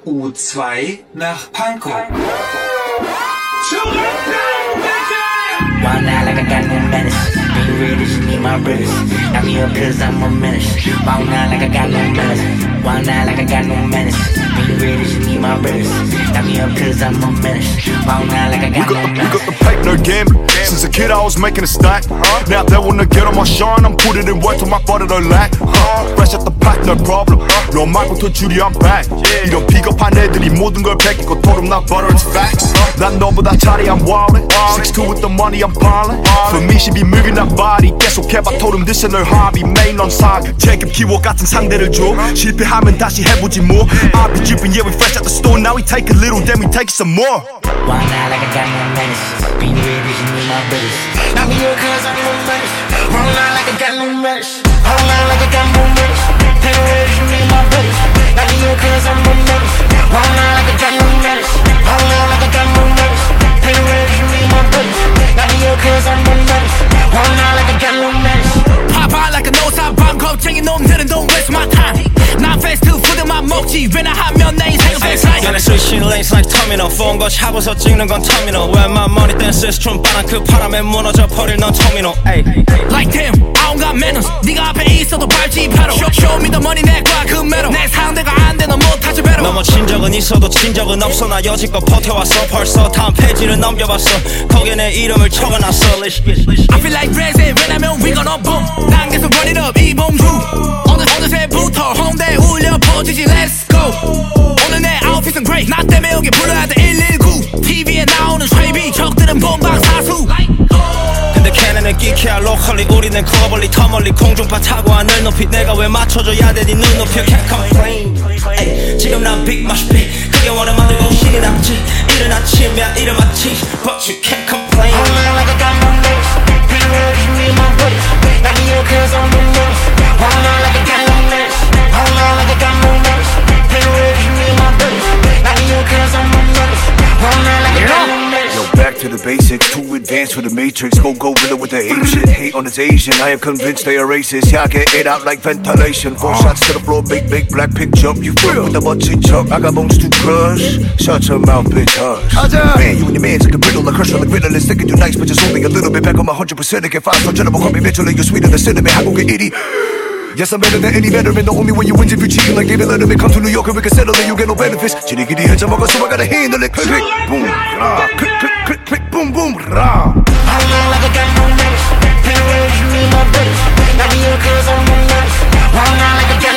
U2 nach Pankow. Wild out like I got no manners. Being real, just need my brothers. Knock me up cause I'm a menace. Wild out like I got no manners. Wild out like I got no manners. Being real, just need my brothers. Knock me up cause I'm a menace. Wild out like I got no manners. We got the paper, no gambling. Since a kid I was making a stack. Now they wanna get on my shine. I'm putting in work till my body don't lack. Fresh at the pack, no problem. 너 말부터 줄이 I'm back. 이런 비겁한 애들이 모든 걸 베끼고 토름 나 butter and facts. 난 너보다 차례 I'm wildin'. 6'2 with the money I'm piling. For me she be moving that body. 계속해봐 토름 this is 널 hobby. 메인 넌 사기. 책임 키워 같은 상대를 줘. 실패하면 다시 해보지 뭐. I be dripping yeah we fresh out the store. Now we take a little then we take some more. Wild out like I got no manners. Being real, just need my brothers. Knock me up cause I'm a menace. Wild out like I got no manners. Wild out like I got no manners. Being real, just need my brothers. Knock me up cause I'm a menace. Wild out like I got no manners. Wild out like I got no manners. Being real, just need my brothers. Knock me up cause I'm a menace. Wild out like I got no manners. Pop out like a nose-out bomb. 겁쟁이 놈들은 don't waste my time. 난 패스트푸드만 먹지 왜나 하면 내 인생은 백사이즈. 연애 switching lanes like 터미널. 폰 거 잡아서 찍는 건 터미널. When my money dances 춤바람 그 바람에 무너져 버릴 넌 터미널. Like damn, I don't got manners. 네가 앞에 있어도 밟지 바로. Show me the money 내과 그 매로. 내 상대가 안 돼 너 못하지 배로. 넘어진 적은 있어도 진 적은 없어. 나 여지껏 버텨왔어. 벌써 다음 페이지를 넘겨봤어. 거기에 내 이름을 적어놨어. I feel like resin 왜냐면 we gonna boom. 난 계속 run it up 이봉주. 어느새부터 홍대 울려 퍼지지 let's go. 오늘 내 아웃핏은 great. 나 때문에 여기 불러야 돼 119. TV에 나오는 쉐이비 적들은 본방사수. 근데 걔네는 끼케야 로컬리. 우리는 커버리 터멀리. 공중파 타고 하늘 높이. 내가 왜 맞춰줘야 돼 네 눈높이. Can't complain. 지금 난 big mash big. 그게 원해 만들고 신이 났지. 이른 아침이야 이른 마치. But you can't complain. Hold on like I got no legs. Pretty words you need my brothers. Knock me up cause I'm a menace. Hold on like I got no legs. Hold on like I got no legs. Pretty words you need my brothers. Knock me up cause I'm a menace. Hold on like I got no legs. Yo, back to the basics, too advanced for the matrix. Go gorilla with the ape shit. Hate on this Asian, I am convinced they are racist. Yeah, I get it out like ventilation. 4 shots to the floor, big black pig jump. You fuck with the butchy chump. I got bones to crush. Shut your mouth, bitch, hush. Man, you and your man's like a brittle, like crush, like riddleless. Thinking you nice, but just only a little bit. Back on my 100%. Again, 5 general, call me mentally. You're sweeter than cinnamon. I go get itty. Yes, I'm better than any veteran. The only way you win is if you cheating like David Letterman. Come to New York and we can settle it. You get no benefits. Chitty kitty heads, I'm so I gotta handle it. Click, click, boom, rah. Click, click, click, click, boom, boom, rah. Hold on like I got no legs. Pretty words you need my brothers. Knock me up cause I'm a menace. Hold on like I got